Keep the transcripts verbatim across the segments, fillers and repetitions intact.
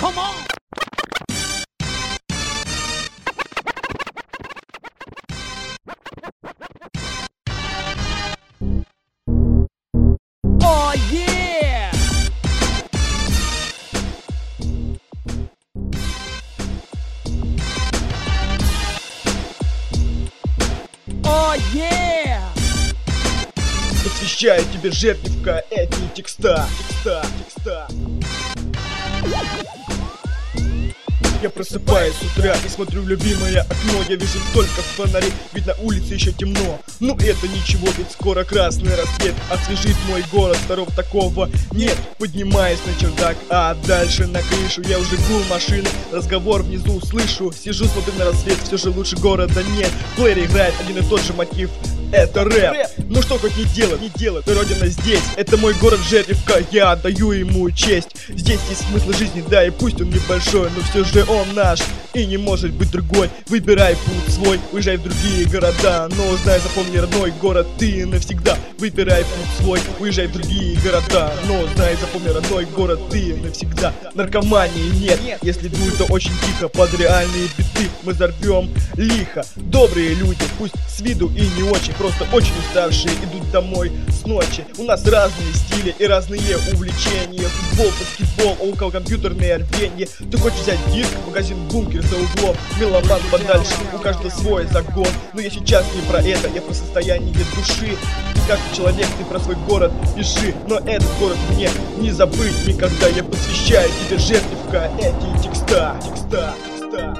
Come on! Oh yeah! Oh yeah! Посвящаю тебе, Жердевка, эти текста, текста, текста. Я просыпаюсь с утра и смотрю в любимое окно. Я вижу только фонари, ведь на улице еще темно. Ну это ничего, ведь скоро красный рассвет освежит мой город, второго такого нет. Поднимаюсь на чердак, а дальше на крышу. Я уже гул машины, разговор внизу слышу. Сижу, смотрю на рассвет, все же лучше города нет. В плеере играет один и тот же мотив. Это рэп. Ну что хоть не делать, не делать, родина здесь. Это мой город Жердевка, я отдаю ему честь. Здесь есть смысл жизни, да и пусть он небольшой, но все же он наш и не может быть другой. Выбирай путь свой, уезжай в другие города, но знай, запомни, родной город ты навсегда. Выбирай путь свой, уезжай в другие города, но знай, запомни, родной город ты навсегда. Наркомании нет, если дует, то очень тихо. Под реальные биты мы взорвем лихо. Добрые люди, пусть с виду и не очень, просто очень уставшие, идут домой с ночи. У нас разные стили и разные увлечения. Футбол, баскетбол, около компьютерные рвенья. Ты хочешь взять диск, магазин бункер за углом, меломан подальше, у каждого свой загон. Но я сейчас не про это, я про состояние души. Как человек ты про свой город пиши, но этот город мне не забыть никогда. Я посвящаю тебе, Жердевка, эти текста, текста, текста.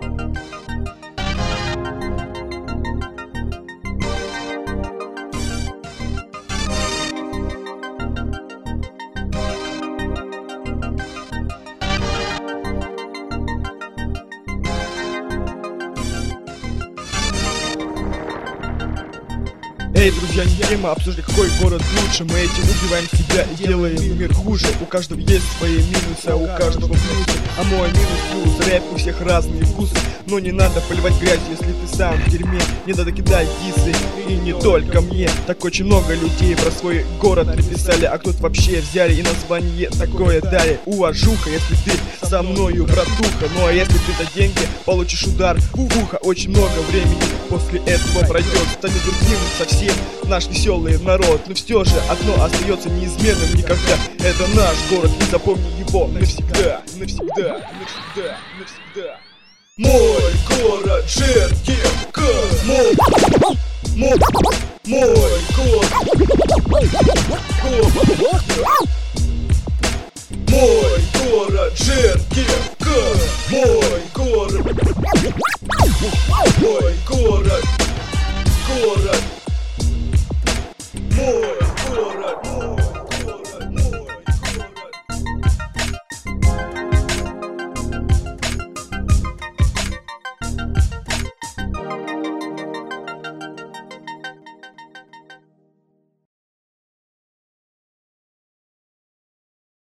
Эй, друзья, не тема обсуждать, какой город лучше. Мы этим убиваем себя и делаем мир хуже. У каждого есть свои минусы, а у каждого плюсы. А мой минус плюс, рэп, у всех разные вкусы. Но не надо поливать грязь, если ты сам в дерьме. Не надо кидать дисы, и не только мне. Так очень много людей про свой город написали, а кто-то вообще взяли и название такое дали. Уважуха, если ты со мною, братуха. Ну а если ты за деньги получишь удар в ухо, очень много времени после этого пройдет, станет другим совсем наш веселый народ. Но все же одно остается неизменным никогда. Это наш город, и запомни его навсегда, навсегда, навсегда, навсегда. Мой город Жердевка, мой, мой, мой город, мой город Жердевка, мой город, мой город.